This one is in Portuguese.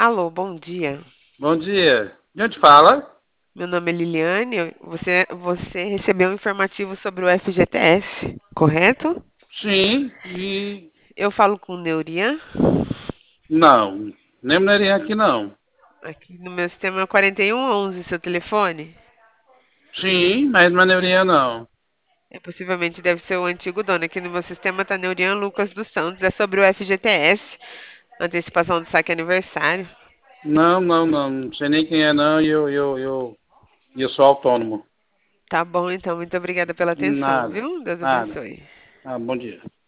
Alô, bom dia. Bom dia. De onde fala? Meu nome é Liliane. Você recebeu um informativo sobre o FGTS, correto? Sim, e Eu falo com o Neurian. não. Nem mulherinha aqui não. Aqui no meu sistema é 4111, seu telefone. Sim, mas não é neurinha não. Possivelmente deve ser o antigo dono. Aqui no meu sistema tá Neurian Lucas dos Santos. É sobre o FGTS, antecipação do saque aniversário. Não, não, não. Não sei nem quem é não e eu sou autônomo. Tá bom, então. Muito obrigada pela atenção, Nada, viu? Deus nada. abençoe. Ah, bom dia.